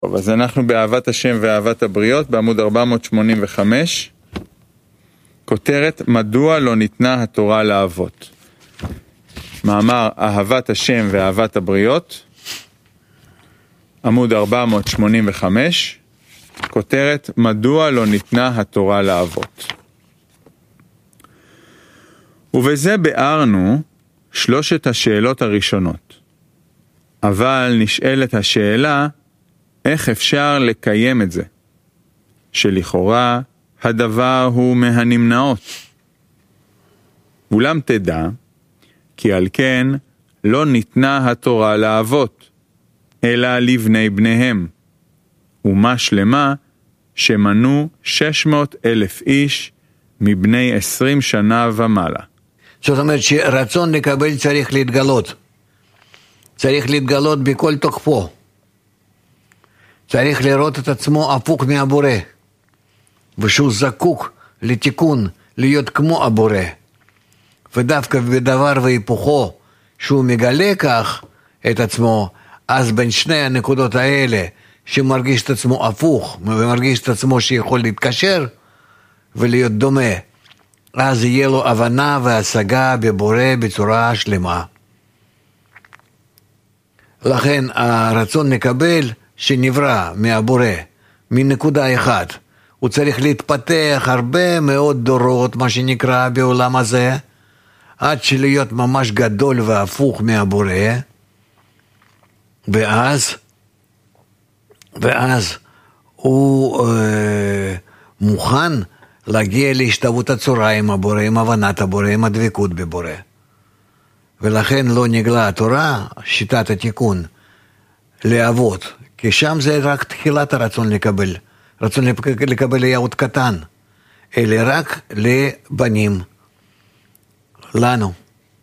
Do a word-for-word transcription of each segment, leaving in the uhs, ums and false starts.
טוב, אז אנחנו באהבת השם ואהבת הבריות, בעמוד ארבע מאות שמונים וחמש, כותרת, מדוע לא ניתנה התורה לאבות? מאמר אהבת השם ואהבת הבריות, עמוד ארבע מאות שמונים וחמש, כותרת, מדוע לא ניתנה התורה לאבות? ובזה בארנו שלושת השאלות הראשונות. אבל נשאלת השאלה, איך אפשר לקיים את זה? שלכאורה הדבר הוא מהנמנעות. אולם תדע, כי על כן לא ניתנה התורה לאבות, אלא לבני בניהם. ומה שלמה שמנו שש מאות אלף איש מבני עשרים שנה ומעלה. זאת אומרת שרצון לקבל צריך להתגלות. צריך להתגלות בכל תוקפו. צריך לראות את עצמו הפוך מהבורא. ושהוא זקוק לתיקון, להיות כמו הבורא. ודווקא בדבר והיפוכו, שהוא מגלה כך את עצמו, אז בין שני הנקודות האלה, שמרגיש את עצמו הפוך, ומרגיש את עצמו שיכול להתקשר, ולהיות דומה, אז יהיה לו הבנה והשגה בבורא בצורה שלמה. לכן הרצון לקבל שנברא מהבורא, מנקודה אחת, הוא צריך להתפתח הרבה מאוד דורות, מה שנקרא בעולם הזה, עד שלהיות ממש גדול והפוך מהבורא, ואז, ואז הוא אה, מוכן להגיע להשתוות הצורה עם הבורא, עם הבנת הבורא, עם הדבקות בבורא. ולכן לא נגלה התורה, שיטת התיקון, לאבות, כי שם זה רק תחילת הרצון לקבל, רצון לקבל יהוד קטן, אלא רק לבנים, לנו.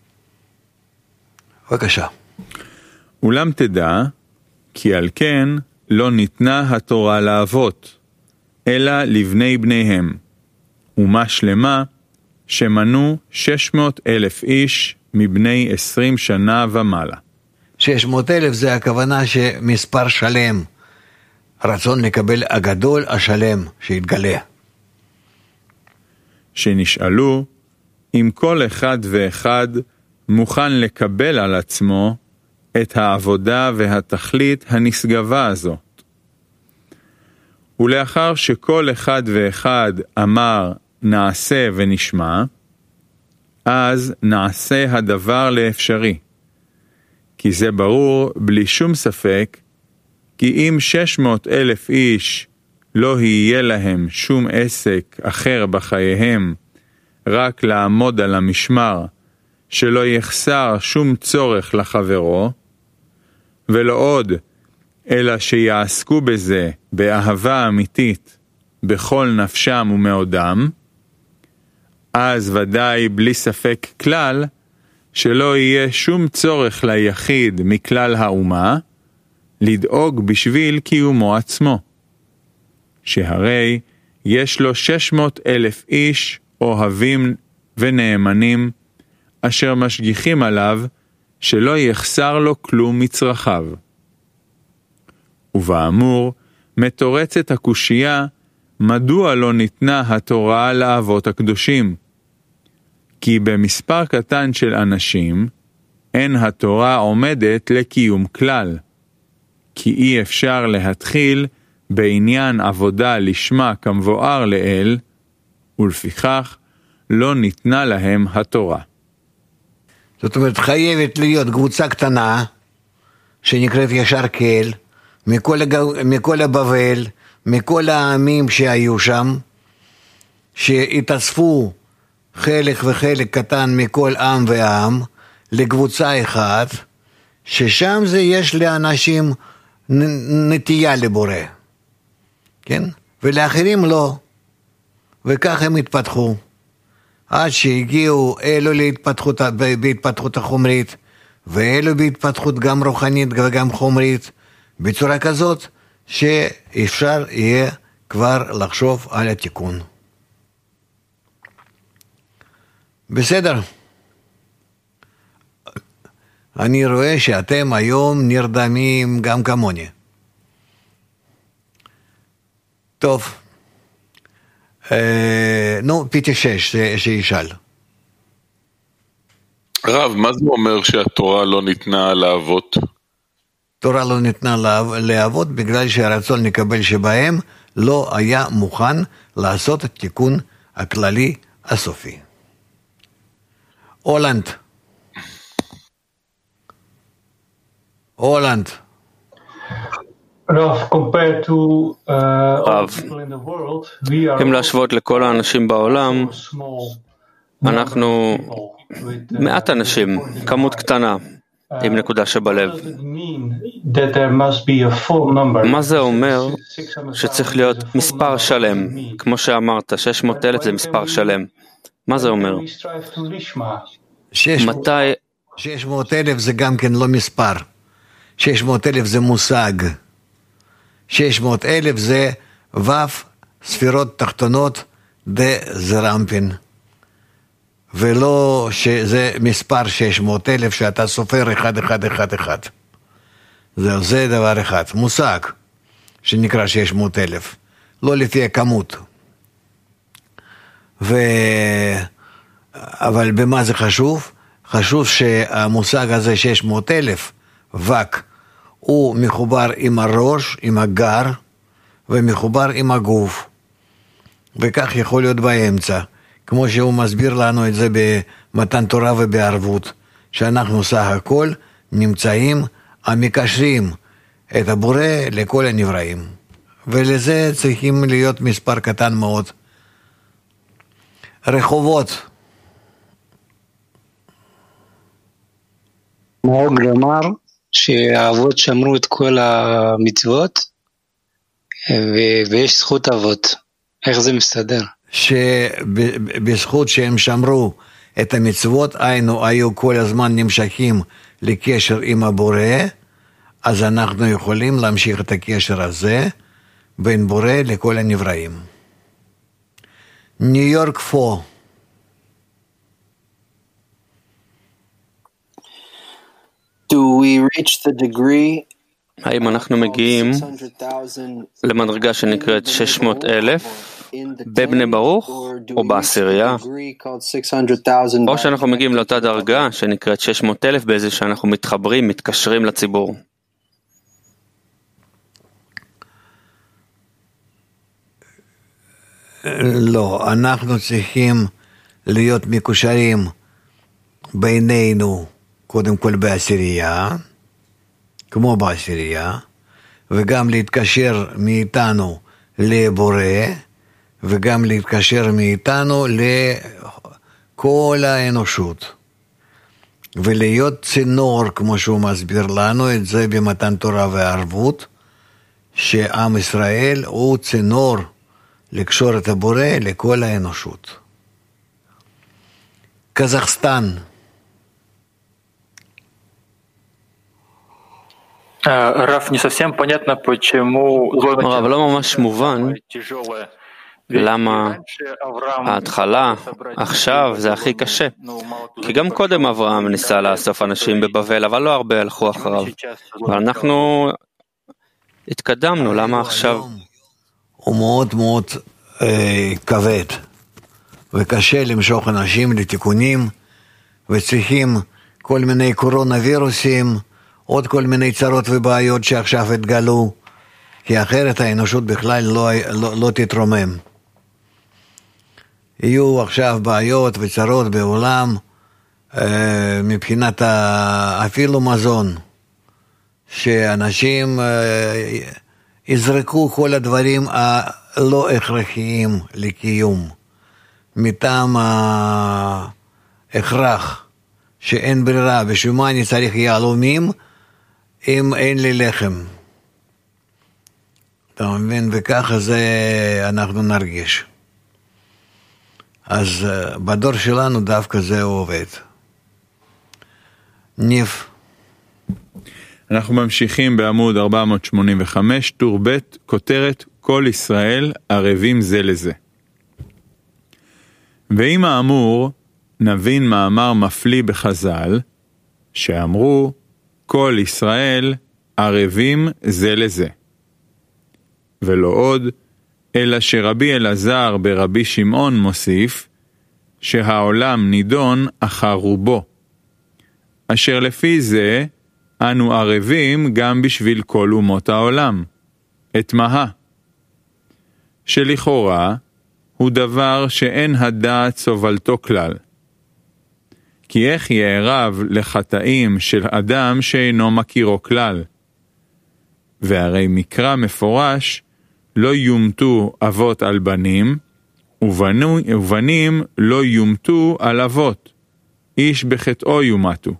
בבקשה. אולם תדע, כי על כן לא ניתנה התורה לאבות, אלא לבני בניהם. ומה שלמה שמנו שש מאות אלף איש מבני עשרים שנה ומעלה. שש מאות אלף זה הכוונה שמספר שלם, רצון לקבל הגדול השלם שהתגלה. שנשאלו אם כל אחד ואחד מוכן לקבל על עצמו את העבודה והתכלית הנשגבה הזאת. ולאחר שכל אחד ואחד אמר נעשה ונשמע, אז נעשה הדבר לאפשרי. כי זה ברור בלי שום ספק, כי אם שש מאות אלף איש לא יהיה להם שום עסק אחר בחייהם, רק לעמוד על המשמר, שלא יחסר שום צורך לחברו, ולא עוד, אלא שיעסקו בזה באהבה אמיתית, בכל נפשם ומאודם, אז ודאי בלי ספק כלל, שלא יהיה שום צורך ליחיד מכלל האומה, לדאוג בשביל קיומו עצמו. שהרי יש לו שש מאות אלף איש אוהבים ונאמנים, אשר משגיחים עליו, שלא יחסר לו כלום מצרכיו. ובאמור, מתורצת הקושייה, מדוע לא ניתנה התורה לאבות הקדושים? כי במספר קטן של אנשים, אין התורה עומדת לקיום כלל. כי אי אפשר להתחיל בעניין עבודה לשמה כמבואר לאל, ולפיכך לא ניתנה להם התורה. זאת אומרת, חייבת להיות קבוצה קטנה, שנקראת ישר קהל, מכל, הג... מכל הבבל, מכל העמים שהיו שם, שהתאספו חלק וחלק קטן מכל עם ועם, לקבוצה אחת, ששם זה יש לאנשים נטייה לבורא, כן? ולאחרים לא, וכך הם התפתחו, עד שהגיעו אלו להתפתחות, בהתפתחות החומרית, ואלו בהתפתחות גם רוחנית וגם חומרית, בצורה כזאת שאפשר יהיה כבר לחשוב על התיקון. בסדר. אני רואה שאתם היום נרדמים גם כמוני. טוב. נו, פיתי שש, שישאל. רב, מה זה אומר שהתורה לא ניתנה לאבות? תורה לא ניתנה לאבות בגלל שהרצון לקבל שבהם לא היה מוכן לעשות את תיקון הכללי הסופי. הולנד. הולנד. רב, אם להשוות לכל האנשים בעולם, אנחנו מעט אנשים, כמות קטנה, עם נקודה שבלב. מה זה אומר שצריך להיות מספר שלם? כמו שאמרת, שש מאות אלף זה מספר שלם. מה זה אומר? מתי... שש מאות אלף זה גם כן לא מספר. שש מאות אלף זה מושג. שש מאות אלף זה וף ספירות תחתונות דה זרמפין. ולא שזה מספר שש מאות אלף שאתה סופר אחד אחד אחד אחד. זה, זה דבר אחד. מושג שנקרא שש מאות אלף. לא לפי הכמות. ו... אבל במה זה חשוב? חשוב שהמושג הזה שש מאות אלף וק הוא מחובר עם הראש, עם הגר ומחובר עם הגוף. וכך יכול להיות באמצע. כמו שהוא מסביר לנו את זה במתן תורה ובערבות, שאנחנו סך הכל נמצאים המקשרים את הבורא לכל הנבראים. ולזה צריכים להיות מספר קטן מאוד. רחובות. מאוג אמר שהאבות שמרו את כל המצוות ויש זכות אבות. איך זה מסתדר? שבזכות שהם שמרו את המצוות, היינו היו כל הזמן נמשכים לקשר עם הבורא, אז אנחנו יכולים להמשיך את הקשר הזה בין בורא לכל הנבראים. ניו יורק פו. Do we reach the degree האם אנחנו מגיעים למדרגה שנקראת שש מאות אלף בבני ברוך או בעשירייה, או שאנחנו מגיעים לאותה דרגה שנקראת שש מאות אלף באיזה שאנחנו מתחברים, מתקשרים לציבור? לא, אנחנו צריכים להיות מקושרים בינינו קודם כל בעשירייה, כמו בעשירייה, וגם להתקשר מאיתנו לבורא, וגם להתקשר מאיתנו לכל האנושות. ולהיות צינור, כמו שהוא מסביר לנו, את זה במתן תורה וערבות, שעם ישראל הוא צינור לקשור את הבורא לכל האנושות. קזחסטן. Раф, не совсем понятно, почему... הרב, לא ממש מובן למה ההתחלה, עכשיו, זה הכי קשה. כי גם קודם אברהם ניסה לאסוף אנשים בבבל, אבל לא הרבה הלכו אחריו. ואנחנו התקדמנו, למה עכשיו? הוא מאוד מאוד אה, כבד, וקשה למשוך אנשים לתיקונים, וצריכים כל מיני קורונה וירוסים, עוד כל מיני צרות ובעיות שעכשיו התגלו, כי אחרת האנושות בכלל לא, לא, לא תתרומם. יהיו עכשיו בעיות וצרות בעולם, אה, מבחינת ה, אפילו מזון, שאנשים אה, יזרקו כל הדברים הלא הכרחיים לקיום, מטעם ההכרח, שאין ברירה, בשביל מה אני צריך יהלומים, אם אין לי לחם. אתה מבין? וככה זה אנחנו נרגיש. אז בדור שלנו דווקא זה עובד. ניף. אנחנו ממשיכים בעמוד ארבע מאות שמונים וחמש, טור ב', כותרת כל ישראל ערבים זה לזה. ועם האמור נבין מאמר מפליא בחז"ל, שאמרו כל ישראל ערבים זה לזה. ולא עוד, אלא שרבי אלעזר ברבי שמעון מוסיף, שהעולם נידון אחר רובו, אשר לפי זה אנו ערבים גם בשביל כל אומות העולם, את מאה, שלכאורה הוא דבר שאין הדעת סובלתו כלל. כי איך יערב לחטאים של אדם שאינו מכירו כלל? והרי מקרא מפורש, לא יומתו אבות על בנים, ובנו, ובנים לא יומתו על אבות, איש בחטאו יומתו.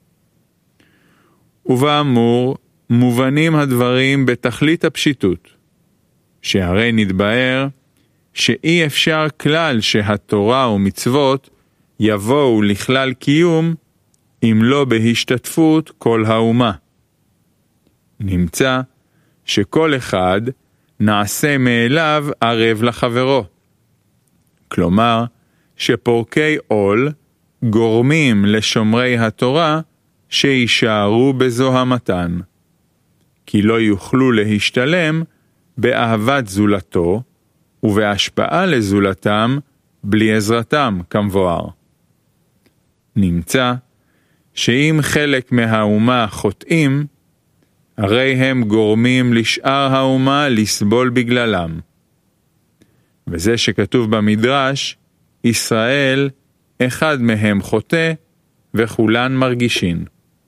ובאמור, מובנים הדברים בתכלית הפשיטות, שהרי נתבאר שאי אפשר כלל שהתורה ומצוות יבואו לכלל קיום, אם לא בהשתתפות כל האומה. נמצא שכל אחד נעשה מאליו ערב לחברו. כלומר, שפורקי עול גורמים לשומרי התורה שישארו בזוהמתן, כי לא יוכלו להשתלם באהבת זולתו ובהשפעה לזולתם בלי עזרתם כמבואר. נמצא שאם חלק מהאומה חוטאים, הרי הם גורמים לשאר האומה לסבול בגללם. וזה שכתוב במדרש, ישראל אחד מהם חוטא וכולן מרגישין.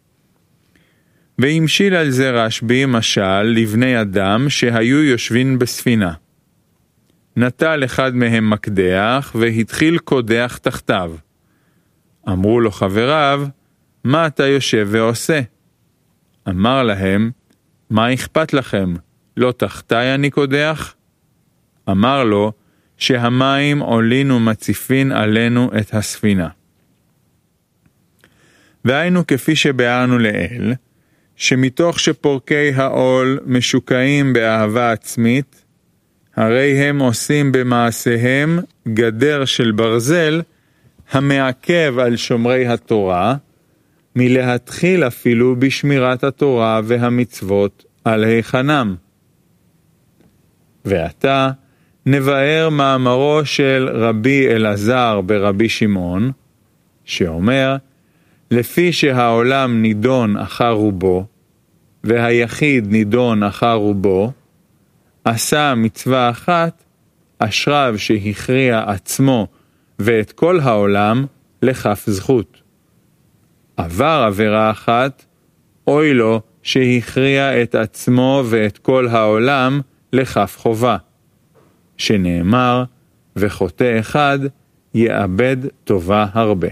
והמשיל על זה רשב"י משל לבני אדם שהיו יושבים בספינה. נטל אחד מהם מקדח והתחיל קודח תחתיו. אמרו לו חבריו, מה אתה יושב ועושה? אמר להם, מה אכפת לכם? לא תחתי אני קודח? אמר לו, שהמים עולין ומציפין עלינו את הספינה. והיינו כפי שבארנו לאל, שמתוך שפורקי העול משוקעים באהבה עצמית, הרי הם עושים במעשיהם גדר של ברזל, המעכב על שומרי התורה, מלהתחיל אפילו בשמירת התורה והמצוות על היכנם. ועתה נבאר מאמרו של רבי אלעזר ברבי שמעון, שאומר, לפי שהעולם נידון אחר רובו, והיחיד נידון אחר רובו, עשה מצווה אחת, אשריו שהכריע עצמו ואת כל העולם לכף זכות. עבר עבירה אחת, אוי לו שהכריע את עצמו ואת כל העולם לכף חובה, שנאמר, וחוטא אחד יאבד טובה הרבה.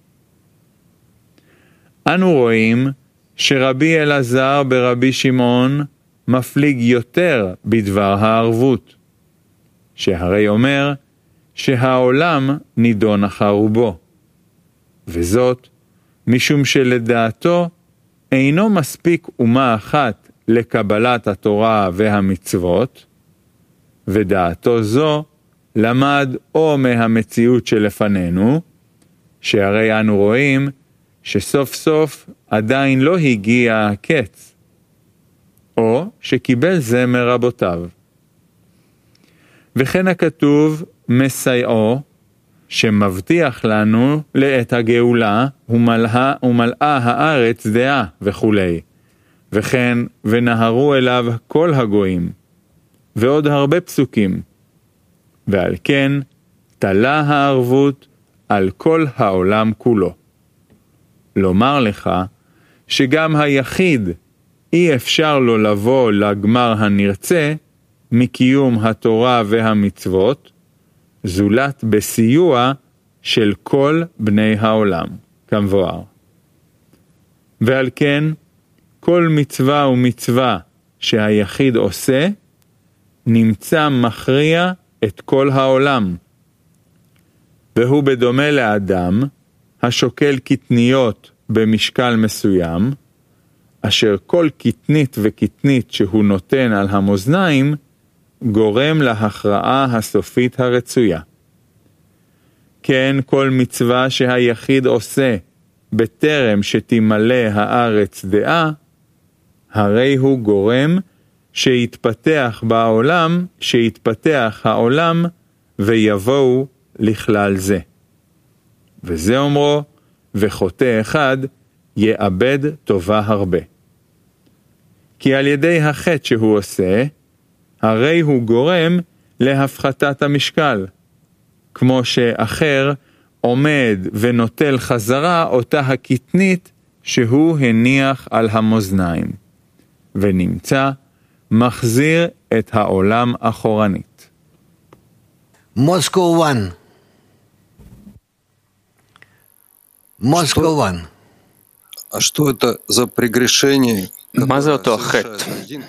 אנו רואים שרבי אלעזר ברבי שמעון מפליג יותר בדבר הערבות, שהרי אומר שהעולם נידון אחר רובו, וזאת משום שלדעתו אינו מספיק אומה אחת לקבלת התורה והמצוות, ודעתו זו למד או מהמציאות שלפנינו, שהרי אנו רואים שסוף סוף עדיין לא הגיע הקץ, או שקיבל זה מרבותיו. וכן הכתוב מסייעו, שמבטיח לנו לעת הגאולה, ומלאה, ומלאה הארץ דעה וכו'. וכן ונהרו אליו כל הגויים, ועוד הרבה פסוקים. ועל כן תלה הערבות על כל העולם כולו. לומר לך שגם היחיד אי אפשר לו לבוא לגמר הנרצה מקיום התורה והמצוות, זולת בסיוע של כל בני העולם, כמבואר. ועל כן, כל מצווה ומצווה שהיחיד עושה, נמצא מכריע את כל העולם. והוא בדומה לאדם, השוקל קטניות במשקל מסוים, אשר כל קטנית וקטנית שהוא נותן על המאזניים, גורם להכרעה הסופית הרצויה. כן, כל מצווה שהיחיד עושה בטרם שתמלא הארץ דעה, הרי הוא גורם שיתפתח בעולם, שיתפתח העולם, ויבואו לכלל זה. וזה אומרו, וחוטא אחד יאבד טובה הרבה. כי על ידי החטא שהוא עושה, הרי הוא גורם להפחתת המשקל, כמו שאחר עומד ונוטל חזרה אותה הקטנית שהוא הניח על המאזניים, ונמצא מחזיר את העולם אחורנית. Moscow one. Moscow one. А что это за прегрешение? מה זה אותו החטא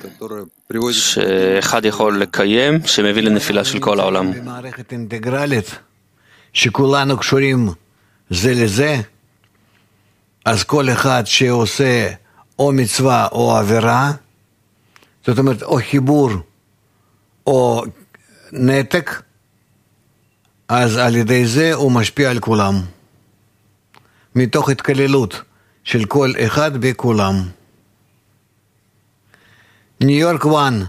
שאחד יכול לקיים, שמביא לנפילה של כל העולם? במערכת אינטגרלית, שכולנו קשורים זה לזה, אז כל אחד שעושה או מצווה או עבירה, זאת אומרת או חיבור או נתק, אז על ידי זה הוא משפיע על כולם, מתוך התכללות של כל אחד בכולם. ניו יורק וואן.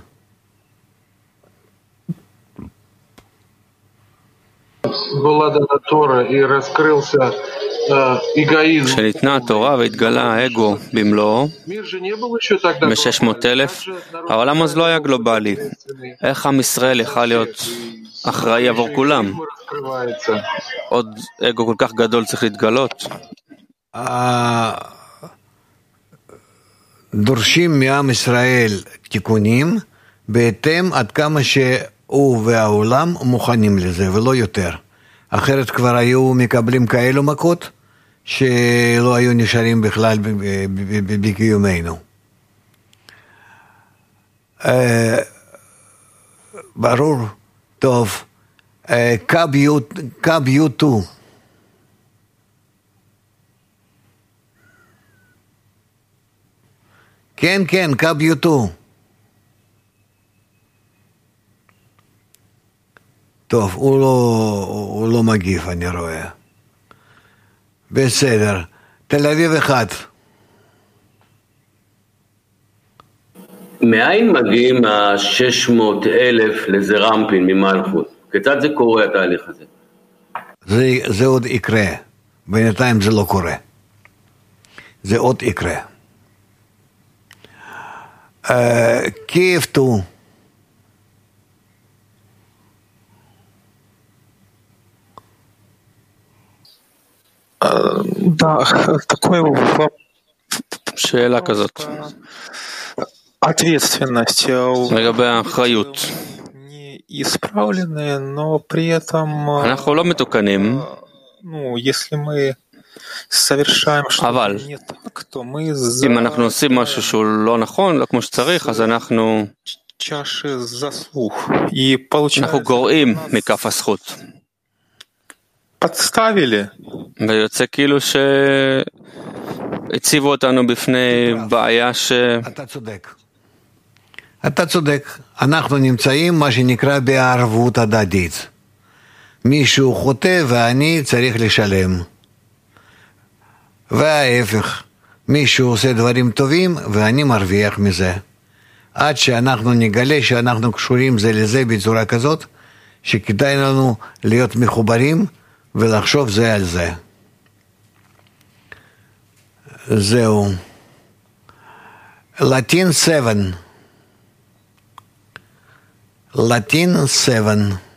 была дана Тора и раскрылся эгоизм. כשניתנה התורה והתגלה האגו במלואו, מ-שש מאות אלף, העולם אז לא היה גלובלי. איך עם ישראל יכל להיות אחראי עבור כולם? עוד אגו כל כך גדול צריך להתגלות. דורשים מעם ישראל תיקונים בהתאם עד כמה שהוא והעולם מוכנים לזה ולא יותר. אחרת כבר היו מקבלים כאלו מכות שלא היו נשארים בכלל בקיומנו. ברור, טוב. קו יו טו. כן, כן, קו יו טו. טוב, הוא לא, הוא לא מגיב, אני רואה. בסדר. תל אביב אחד. מאין מגיעים ה-שש מאות אלף לזרמפין ממלכות? כיצד זה קורה התהליך הזה? זה, זה עוד יקרה. בינתיים זה לא קורה. זה עוד יקרה. Киев ту. Да, такой שאלה כזאת. Ответственность. לגבי האחריות. Исправленные, но при этом... אנחנו לא מתוקנים. Ну, если мы совершаем что-то не так, то мы... אם אנחנו עושים משהו שהוא לא נכון, לא כמו שצריך, אז אנחנו... чаши заслуг. И получается... אנחנו גורעים מכף הזכות. подставили. ויוצא כאילו שהציבו אותנו בפני בעיה ש... אתה צודק. אתה צודק. אנחנו נמצאים מה שנקרא בערבות הדדית. מישהו חוטא ואני צריך לשלם. וההפך, מישהו עושה דברים טובים ואני מרוויח מזה. עד שאנחנו נגלה שאנחנו קשורים זה לזה בצורה כזאת, שכדאי לנו להיות מחוברים ולחשוב זה על זה. זהו. לטין שבע. לטין שבע.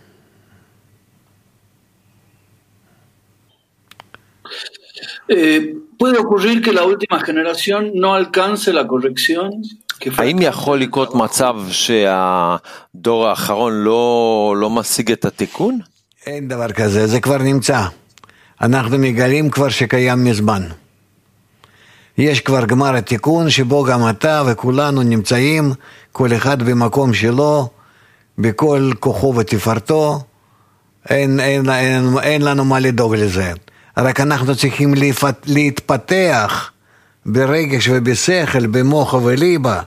¿Puede ocurrir que la última generación no alcance la corrección? האם יכול לקרות מצב שהדור האחרון לא, לא משיג את התיקון? אין דבר כזה, זה כבר נמצא. אנחנו מגלים כבר שקיים מזמן. יש כבר גמר התיקון שבו גם אתה וכולנו נמצאים, כל אחד במקום שלו, בכל כוחו ותפארתו. אין, אין, אין, אין לנו מה לדאוג לזה. רק אנחנו צריכים להתפתח ברגש ובשכל, במוח וליבה,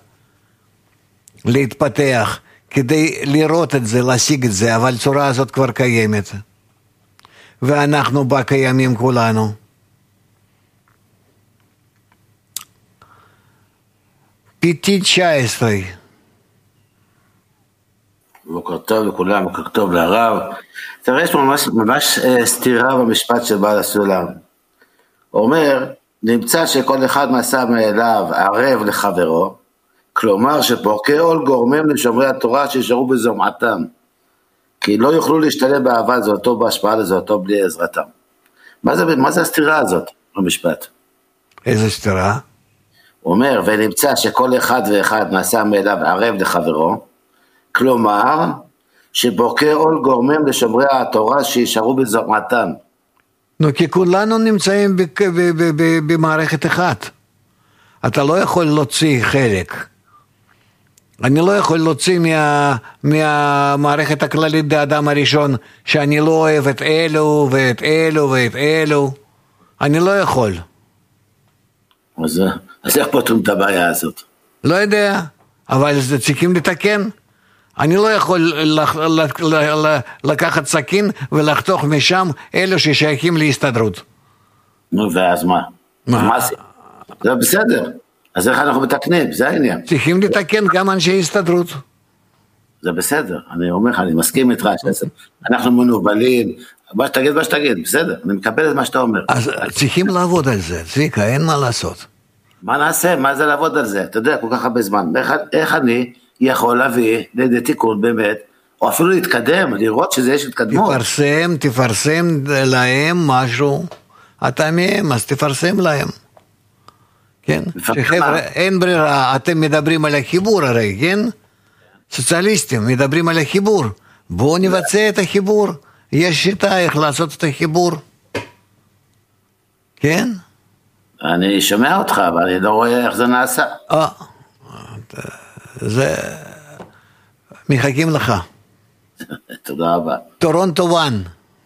להתפתח כדי לראות את זה, להשיג את זה, אבל צורה הזאת כבר קיימת. ואנחנו בה קיימים כולנו. פיטי תשע עשרה. בוקר טוב לכולם, בוקר טוב לרב. תראה, יש ממש, ממש סתירה במשפט של בעל הסולם. הוא אומר, נמצא שכל אחד מסע מאליו ערב לחברו, כלומר שפורקי עול גורמים לשומרי התורה שישארו בזומעתם, כי לא יוכלו להשתלב באהבה זאתו, בהשפעה לזאתו בלי עזרתם. מה זה, מה זה הסתירה הזאת במשפט? איזה סתירה? הוא אומר, ונמצא שכל אחד ואחד מסע מאליו ערב לחברו, כלומר שפורקי עול גורמים לשומרי התורה שישארו בזומעתם. נו, כי כולנו נמצאים במערכת אחת. אתה לא יכול להוציא חלק. אני לא יכול להוציא מה, מהמערכת הכללית באדם הראשון, שאני לא אוהב את אלו ואת אלו ואת אלו. אני לא יכול. אז, אז איך פותרים את הבעיה הזאת? לא יודע, אבל זה צריכים לתקן. אני לא יכול לח, לח, לח, לקחת סכין ולחתוך משם אלו ששייכים להסתדרות. נו, ואז מה? מה? מה זה? זה בסדר. אז איך אנחנו מתקנים? זה העניין. צריכים לתקן גם אנשי הסתדרות. זה בסדר. אני אומר לך, אני מסכים איתך. אנחנו מנובלים. מה שתגיד, מה שתגיד. בסדר. אני מקבל את מה שאתה אומר. אז צריכים לעבוד על זה. צביקה, אין מה לעשות. מה נעשה? מה זה לעבוד על זה? אתה יודע, כל כך הרבה זמן. איך, איך אני יכול להביא לידי תיקון באמת, או אפילו להתקדם, לראות שזה יש התקדמות. תפרסם, תפרסם להם משהו. אתה מהם, אז תפרסם להם. כן? שחבר'ה, אין ברירה, אתם מדברים על החיבור הרי, כן? סוציאליסטים מדברים על החיבור. בואו נבצע את החיבור. יש שיטה איך לעשות את החיבור. כן? אני שומע אותך, אבל אני לא רואה איך זה נעשה. אה, זה... מחכים לך. תודה רבה. טורונטו וואן.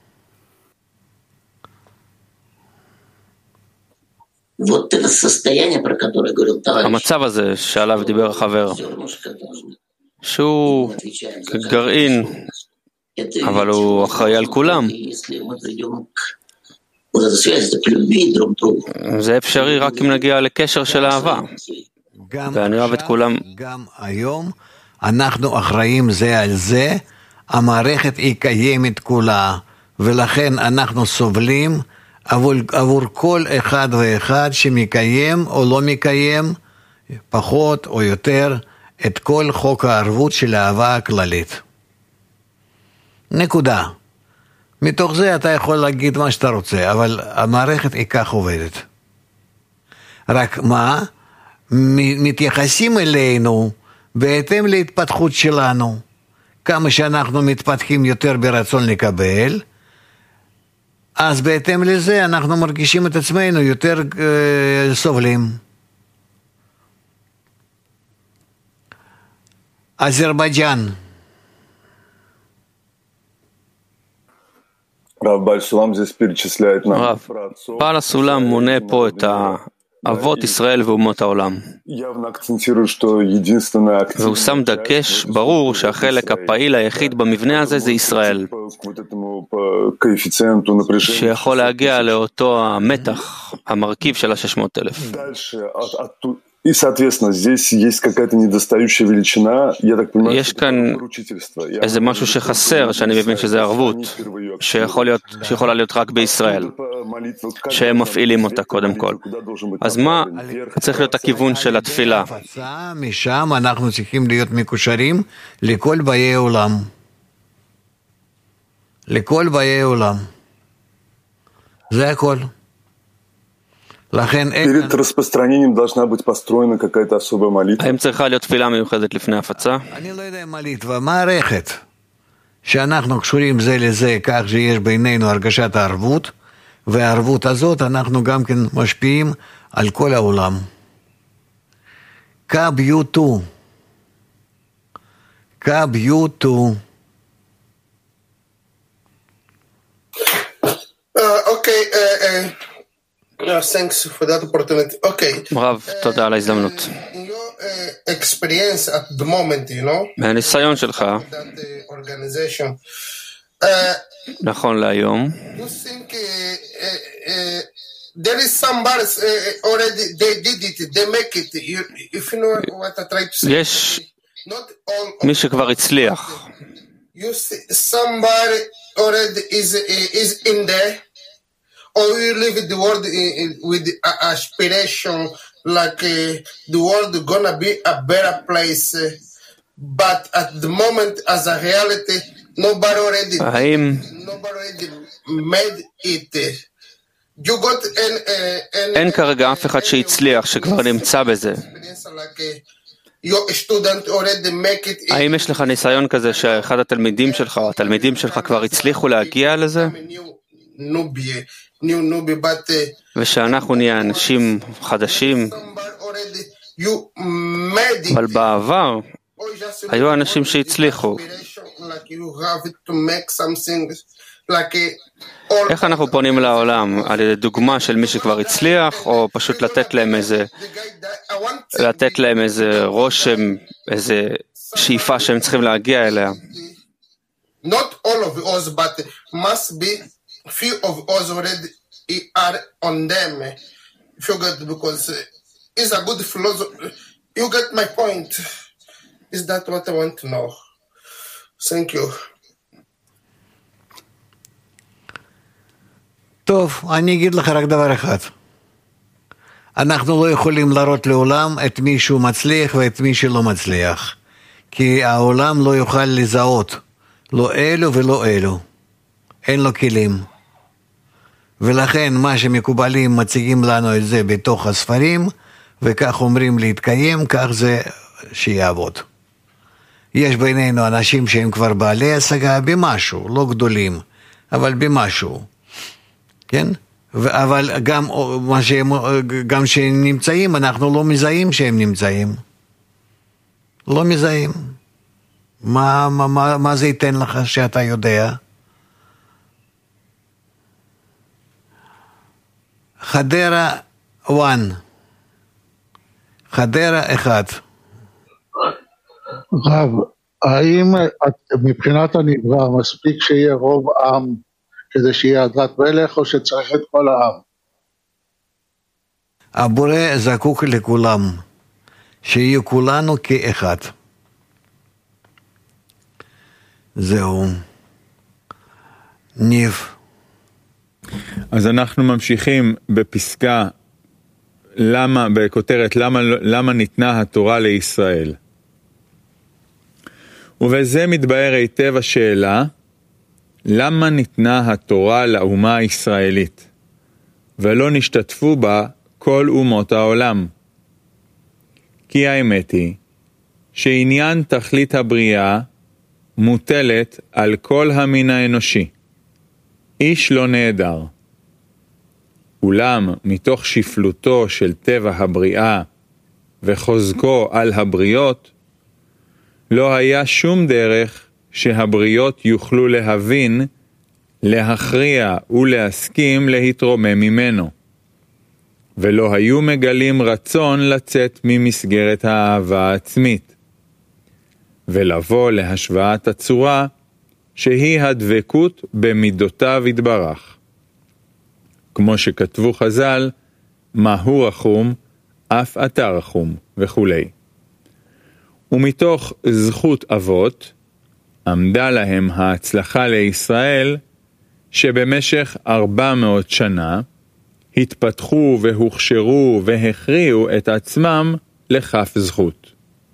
המצב הזה שעליו דיבר החבר, שהוא כגרעין, אבל הוא אחראי על כולם. זה אפשרי רק אם נגיע לקשר של אהבה. ואני אוהב את כולם. גם היום אנחנו אחראים זה על זה, המערכת היא קיימת כולה, ולכן אנחנו סובלים עבור, עבור כל אחד ואחד שמקיים או לא מקיים, פחות או יותר, את כל חוק הערבות של האהבה הכללית. נקודה. מתוך זה אתה יכול להגיד מה שאתה רוצה, אבל המערכת היא כך עובדת. רק מה? מתייחסים אלינו בהתאם להתפתחות שלנו. כמה שאנחנו מתפתחים יותר ברצון לקבל, אז בהתאם לזה אנחנו מרגישים את עצמנו יותר אה, סובלים. אזרבייג'אן. רב בעל הסולם מונה פה את אבות ישראל ואומות העולם. והוא שם דגש ברור שהחלק הפעיל היחיד במבנה הזה זה ישראל, שיכול להגיע לאותו המתח, המרכיב של ה-שש מאות אלף. И, соответственно, здесь есть какая-то недостающая величина, я так понимаю, יש כאן איזה משהו שחסר, שאני מבין שזה ערבות, שיכולה להיות רק בישראל, שהם מפעילים אותה קודם כל. אז מה צריך להיות הכיוון של התפילה? משם אנחנו צריכים להיות מקושרים לכל באי עולם. לכל באי עולם. זה הכל. Перед распространением должна быть построена какая-то особая молитва. האם צריכה להיות תפילה מיוחדת לפני הפצה? אני לא יודע מליטווה, מערכת שאנחנו קשורים זה לזה כך שיש בינינו הרגשת הערבות, והערבות הזאת אנחנו גם כן משפיעים על כל העולם. קאב יו טו קאב יו טו אוקיי, No, thanks for that opportunity. Okay. רב, תודה על ההזדמנות. Your experience at the moment, you know. מהניסיון שלך, נכון להיום, you think there is somebody already they did it, they make it. If you know what I try to say. יש מי שכבר הצליח. You see somebody already is is in there, or you live in the world with aspiration, like uh, the world gonna be a better place, but at the moment, as a reality, nobody already, האם nobody already made it. You got an, uh, an, אין כרגע אף אחד שהצליח, שכבר נמצא בזה. האם יש לך ניסיון כזה שאחד התלמידים שלך או התלמידים שלך כבר הצליחו להגיע לזה? ושאנחנו נהיה אנשים חדשים, אבל בעבר היו אנשים שהצליחו. איך אנחנו פונים לעולם? על ידי דוגמה של מי שכבר הצליח, או פשוט לתת להם איזה, לתת להם איזה רושם, איזה שאיפה שהם צריכים להגיע אליה? Not all of us, but must be few of us already are on them. If you get, because it's a good philosophy. You get my point. Is that what I want to know? Thank you. טוב, אני אגיד לך רק דבר אחד. אנחנו לא יכולים להראות לעולם את מי שהוא מצליח ואת מי שלא מצליח. כי העולם לא יוכל לזהות, לא אלו ולא אלו. אין לו כלים. ולכן מה שמקובלים מציגים לנו את זה בתוך הספרים, וכך אומרים להתקיים, כך זה שיעבוד. יש בינינו אנשים שהם כבר בעלי השגה במשהו, לא גדולים, אבל במשהו. כן? אבל גם, מה שהם, גם שהם נמצאים, אנחנו לא מזהים שהם נמצאים. לא מזהים. מה, מה, מה, מה זה ייתן לך שאתה יודע? חדרה וואן. חדרה אחד. רב, האם מבחינת הנברא מספיק שיהיה רוב עם כדי שיהיה עדת מלך, או שצריך את כל העם? הבורא זקוק לכולם, שיהיו כולנו כאחד. זהו. ניב. אז אנחנו ממשיכים בפסקה, למה, בכותרת, למה, למה ניתנה התורה לישראל. ובזה מתבאר היטב השאלה, למה ניתנה התורה לאומה הישראלית, ולא נשתתפו בה כל אומות העולם? כי האמת היא, שעניין תכלית הבריאה מוטלת על כל המין האנושי. איש לא נעדר. אולם מתוך שפלותו של טבע הבריאה וחוזקו על הבריות, לא היה שום דרך שהבריות יוכלו להבין, להכריע ולהסכים להתרומם ממנו, ולא היו מגלים רצון לצאת ממסגרת האהבה העצמית, ולבוא להשוואת הצורה שהיא הדבקות במידותיו יתברך. כמו שכתבו חז"ל, מהו רחום, אף אתה רחום, וכו'. ומתוך זכות אבות, עמדה להם ההצלחה לישראל, שבמשך ארבע מאות שנה, התפתחו והוכשרו והכריעו את עצמם לכף זכות.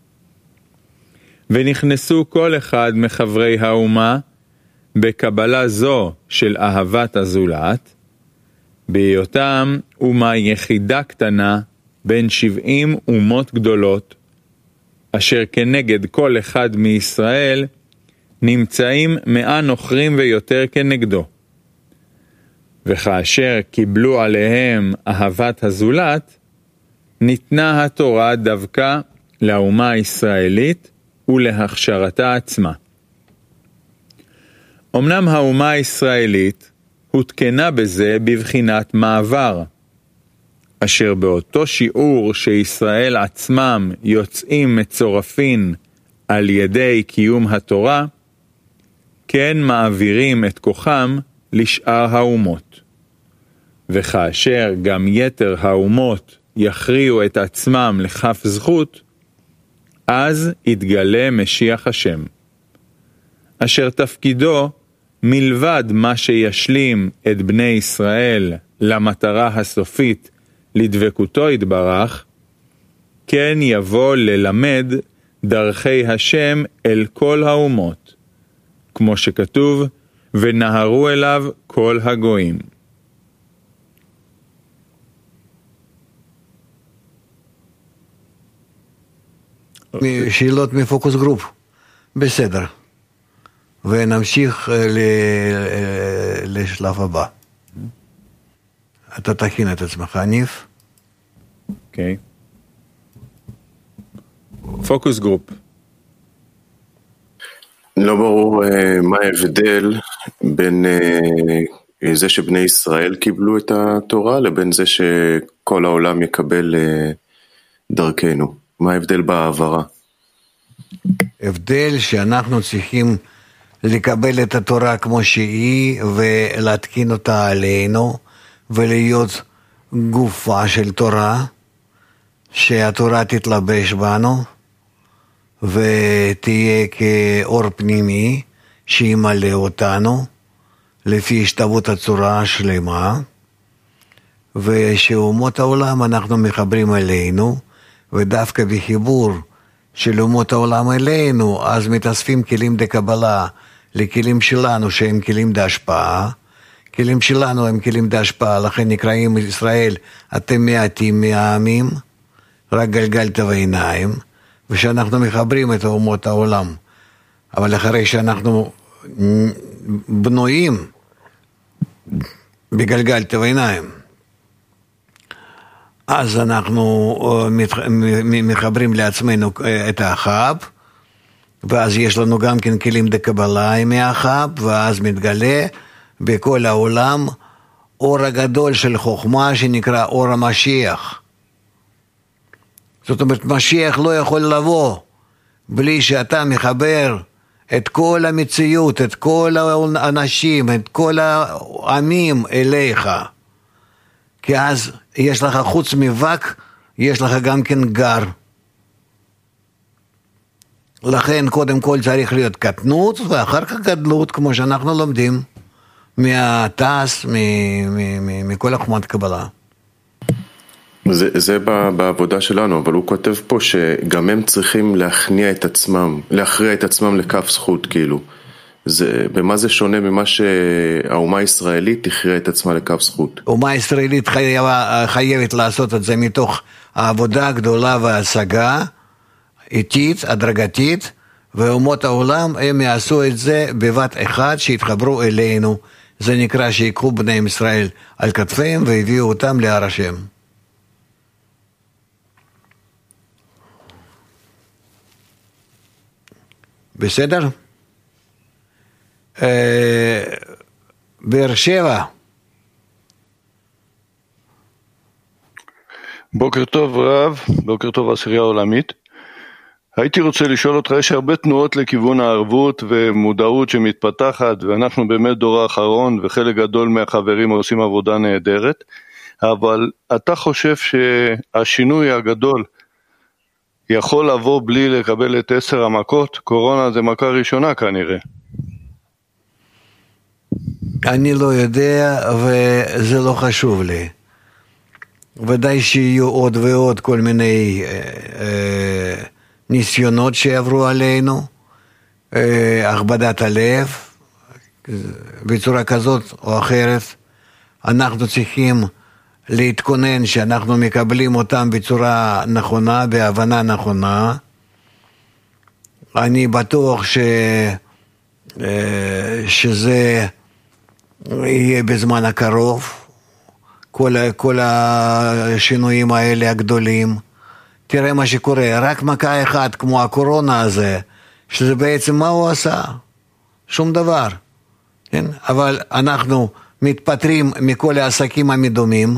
ונכנסו כל אחד מחברי האומה, בקבלה זו של אהבת הזולת, בהיותם אומה יחידה קטנה בין שבעים אומות גדולות, אשר כנגד כל אחד מישראל נמצאים מאה נוכרים ויותר כנגדו. וכאשר קיבלו עליהם אהבת הזולת, ניתנה התורה דווקא לאומה הישראלית ולהכשרתה עצמה. אמנם האומה הישראלית הותקנה בזה בבחינת מעבר, אשר באותו שיעור שישראל עצמם יוצאים מצורפין על ידי קיום התורה, כן מעבירים את כוחם לשאר האומות. וכאשר גם יתר האומות יכריעו את עצמם לכף זכות, אז יתגלה משיח השם. אשר תפקידו, מלבד מה שישלים את בני ישראל למטרה הסופית לדבקותו יתברך, כן יבוא ללמד דרכי השם אל כל האומות, כמו שכתוב, ונהרו אליו כל הגויים. שאלות מפוקוס גרופ, בסדר. ונמשיך לשלב הבא. אתה תכין את עצמך, ניף. אוקיי. פוקוס גרופ. לא ברור מה ההבדל בין זה שבני ישראל קיבלו את התורה לבין זה שכל העולם יקבל דרכנו. מה ההבדל בעברה? הבדל שאנחנו צריכים לקבל את התורה כמו שהיא ולהתקין אותה עלינו ולהיות גופה של תורה, שהתורה תתלבש בנו ותהיה כאור פנימי שימלא אותנו לפי השתוות הצורה השלמה, ושאומות העולם אנחנו מחברים אלינו, ודווקא בחיבור של אומות העולם אלינו אז מתאספים כלים דקבלה לכלים שלנו שהם כלים דהשפעה. כלים שלנו הם כלים דהשפעה, לכן נקראים ישראל אתם מעטים מהעמים, רק גלגלת ועיניים, ושאנחנו מחברים את אומות העולם. אבל אחרי שאנחנו בנויים בגלגלת ועיניים, אז אנחנו מחברים לעצמנו את האחב, ואז יש לנו גם כן כלים דקבלה מהאחב, ואז מתגלה בכל העולם אור הגדול של חוכמה שנקרא אור המשיח. זאת אומרת, משיח לא יכול לבוא בלי שאתה מחבר את כל המציאות, את כל האנשים, את כל העמים אליך. כי אז יש לך חוץ מבק, יש לך גם כן גר. לכן קודם כל צריך להיות קטנות, ואחר כך גדלות, כמו שאנחנו לומדים מהתעש, מכל החוכמת קבלה. זה, זה בעבודה שלנו, אבל הוא כותב פה שגם הם צריכים להכניע את עצמם, להכריע את עצמם לכף זכות, כאילו. זה, במה זה שונה ממה שהאומה הישראלית תכריע את עצמה לכף זכות? האומה הישראלית חייבה, חייבת לעשות את זה מתוך העבודה הגדולה וההשגה, איטית, הדרגתית, ואומות העולם הם יעשו את זה בבת אחד שהתחברו אלינו. זה נקרא שיקחו בני ישראל על כתפיהם והביאו אותם להר השם. בסדר? באר שבע. בוקר טוב רב, בוקר טוב עשירייה עולמית. הייתי רוצה לשאול אותך, יש הרבה תנועות לכיוון הערבות ומודעות שמתפתחת, ואנחנו באמת דור האחרון וחלק גדול מהחברים עושים עבודה נהדרת, אבל אתה חושב שהשינוי הגדול יכול לבוא בלי לקבל את עשר המכות? קורונה זה מכה ראשונה כנראה. אני לא יודע וזה לא חשוב לי. ודאי שיהיו עוד ועוד כל מיני אה, אה, ניסיונות שעברו עלינו, אה, הכבדת הלב, בצורה כזאת או אחרת. אנחנו צריכים להתכונן שאנחנו מקבלים אותם בצורה נכונה, בהבנה נכונה. אני בטוח ש, אה, שזה יהיה בזמן הקרוב, כל, כל השינויים האלה הגדולים. תראה מה שקורה, רק מכה אחת כמו הקורונה הזה, שזה בעצם מה הוא עשה? שום דבר. כן? אבל אנחנו מתפטרים מכל העסקים המדומים.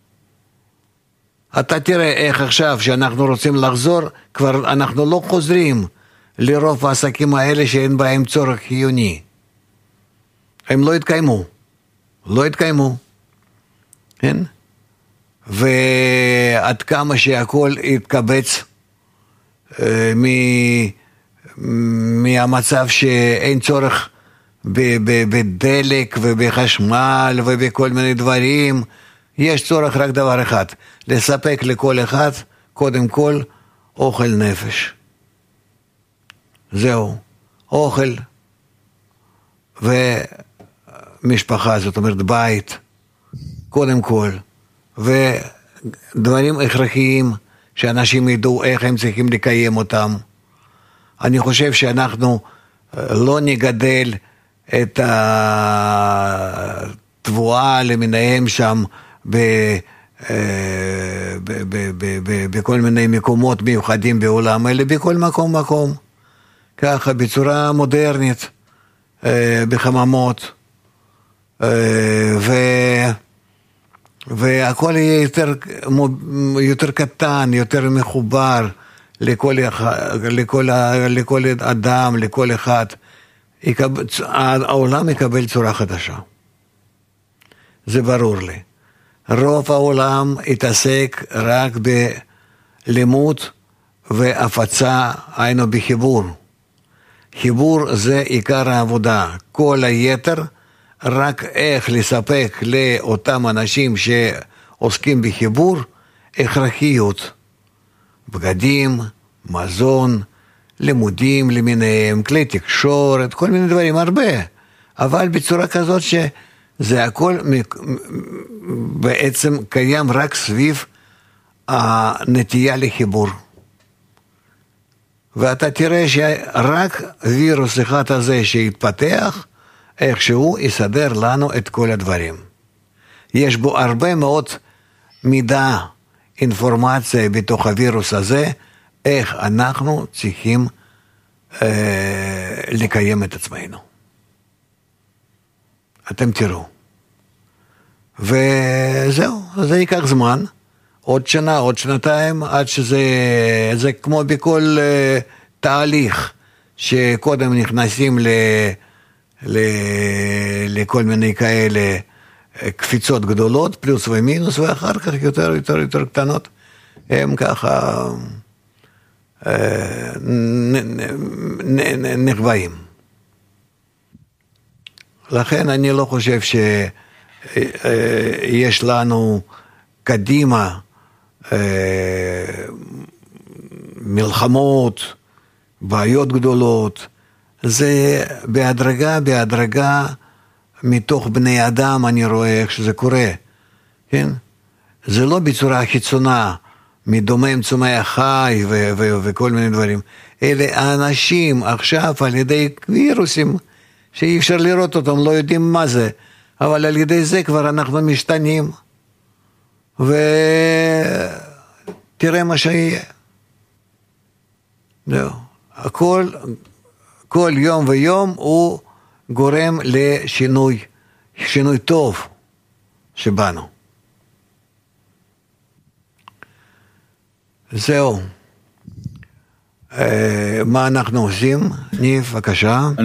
אתה תראה איך עכשיו שאנחנו רוצים לחזור, כבר אנחנו לא חוזרים לרוב העסקים האלה שאין בהם צורך חיוני. הם לא התקיימו. לא התקיימו. כן? ועד כמה שהכל יתקבץ מ, מהמצב שאין צורך בדלק ובחשמל ובכל מיני דברים, יש צורך רק דבר אחד, לספק לכל אחד, קודם כל, אוכל נפש. זהו, אוכל ומשפחה, זאת אומרת בית, קודם כל, ודברים הכרחיים שאנשים ידעו איך הם צריכים לקיים אותם. אני חושב שאנחנו לא נגדל את התבואה למיניהם שם ב, ב, ב, ב, ב, בכל מיני מקומות מיוחדים בעולם, אלא בכל מקום מקום, ככה בצורה מודרנית, בחממות, ו... והכל יהיה יותר, יותר קטן, יותר מחובר לכל, לכל, לכל אדם, לכל אחד. יקבל, העולם יקבל צורה חדשה. זה ברור לי. רוב העולם יתעסק רק בלימוד והפצה, היינו בחיבור. חיבור זה עיקר העבודה. כל היתר רק איך לספק לאותם אנשים שעוסקים בחיבור הכרחיות, בגדים, מזון, לימודים למיניהם, כלי תקשורת, כל מיני דברים, הרבה, אבל בצורה כזאת שזה הכל בעצם קיים רק סביב הנטייה לחיבור. ואתה תראה שרק וירוס אחד הזה שהתפתח, איכשהו יסדר לנו את כל הדברים. יש בו הרבה מאוד מידע, אינפורמציה בתוך הווירוס הזה, איך אנחנו צריכים אה, לקיים את עצמנו. אתם תראו. וזהו, זה ייקח זמן, עוד שנה, עוד שנתיים, עד שזה, זה כמו בכל אה, תהליך, שקודם נכנסים ל... ל... לכל מיני כאלה קפיצות גדולות, פלוס ומינוס, ואחר כך יותר יותר יותר קטנות, הם ככה נחבאים. לכן אני לא חושב שיש לנו קדימה מלחמות, בעיות גדולות, זה בהדרגה, בהדרגה, מתוך בני אדם אני רואה איך שזה קורה, כן? זה לא בצורה חיצונה, מדומם צומח חי ו- ו- וכל מיני דברים, אלה האנשים עכשיו על ידי וירוסים, שאי אפשר לראות אותם, לא יודעים מה זה, אבל על ידי זה כבר אנחנו משתנים, ותראה מה שיהיה. זהו, הכל... כל יום ויום הוא גורם לשינוי, שינוי טוב שבנו. זהו. מה אנחנו עושים? ניב, בבקשה.